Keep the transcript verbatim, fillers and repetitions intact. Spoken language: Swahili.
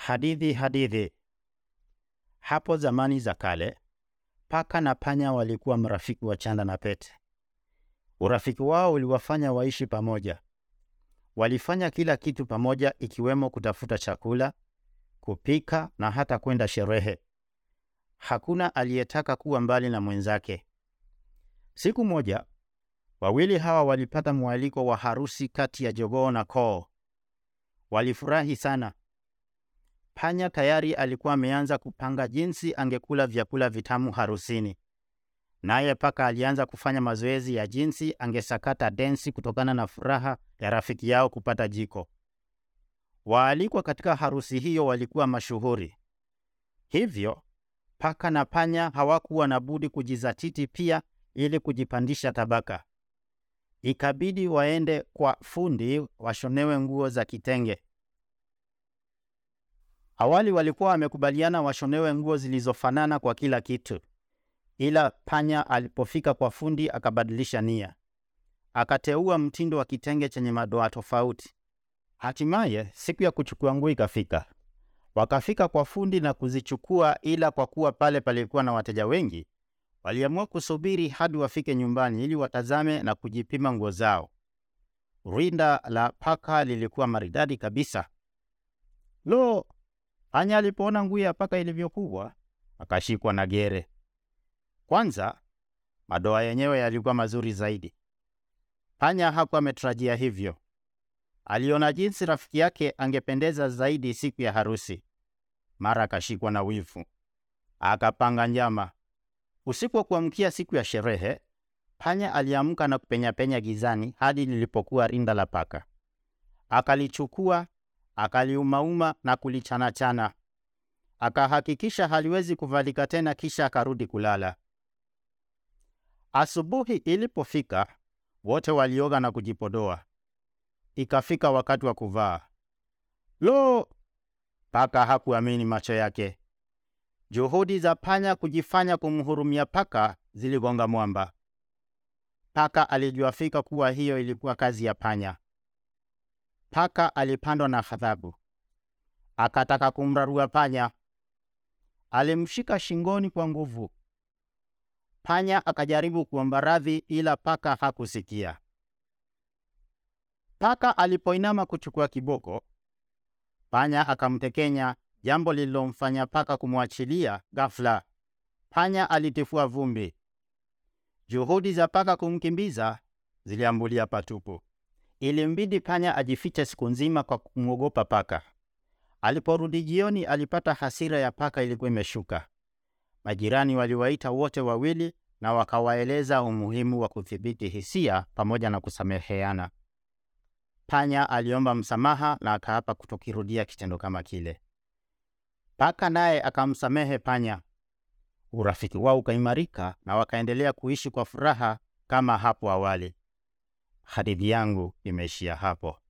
Hadithi hadithi. Hapo zamani za kale, paka na panya walikuwa marafiki wa chanda na pete. Urafiki wao uliwafanya waishi pamoja. Walifanya kila kitu pamoja, ikiwemo kutafuta chakula, kupika na hata kwenda sherehe. Hakuna aliyetaka kuwa mbali na mwenzake. Siku moja, wawili hawa walipata mwaliko wa harusi kati ya jogoo na koo. Walifurahi sana. Panya tayari alikuwa ameanza kupanga jinsi angekula vyakula vitamu harusini. Naye paka alianza kufanya mazoezi ya jinsi angesakata densi kutokana na furaha ya rafiki yao kupata jiko. Waalikwa katika harusi hiyo walikuwa mashuhuri. Hivyo, paka na panya hawakuwa na budi kujizatiti pia ili kujipandisha tabaka. Ikabidi waende kwa fundi washonewe nguo za kitenge. Awali walikuwa wamekubaliana washonewe nguo zilizofanana kwa kila kitu. Ila panya alipofika kwa fundi akabadilisha nia. Akateua mtindo wa kitenge chenye madoa tofauti. Hatimaye siku ya kuchukua nguo ikafika. Wakafika kwa fundi na kuzichukua, ila kwa kuwa pale palikuwa na wateja wengi, waliamua kusubiri hadi wafike nyumbani ili watazame na kujipima nguo zao. Rinda la paka lilikuwa maridadi kabisa. Lo! Panya alipoona nguo ya paka ilivyokuwa, akashikwa na gere. Kwanza, madoa yenyewe yalikuwa mazuri zaidi. Panya hakuwa ametarajia hivyo. Aliona jinsi rafiki yake angependeza zaidi siku ya harusi. Mara akashikwa na wivu. Akapanga njama. Usiku wa kuamkia siku ya sherehe, panya aliamka na kupenya penya gizani hadi lilipokuwa rinda la paka. Akalichukua, akaliumauma na kulichanachana. Akahakikisha haliwezi kuvalika tena, kisha akarudi kulala. Asubuhi ilipofika, wote walioga na kujipodoa. Ikafika wakati wa kuvaa. Lo! Paka hakuamini macho yake. Juhudi za panya kujifanya kumhurumia paka ziligonga mwamba. Paka alijua fika kuwa hiyo ilikuwa kazi ya panya. Paka alipandwa na ghadhabu. Akataka kumrarua panya. Alimshika shingoni kwa nguvu. Panya akajaribu kuomba radhi, ila paka hakusikia. Paka alipoinama kuchukua kiboko, panya akamtekenya, jambo lililomfanya paka kumwachilia ghafla. Panya alitifua vumbi. Juhudi za paka kumkimbiza ziliambulia patupu. Ilimbidi panya ajifiche siku nzima kwa kumwogopa paka. Aliporudi jioni, alipata hasira ya paka ilikuwa imeshuka. Majirani waliwaita wote wawili na wakawaeleza umuhimu wa kudhibiti hisia pamoja na kusameheana. Panya aliomba msamaha na akaapa kutokirudia kitendo kama kile. Paka naye akamsamehe panya. Urafiki wao ukaimarika na wakaendelea kuishi kwa furaha kama hapo awali. Hadithi yangu imeishia hapo.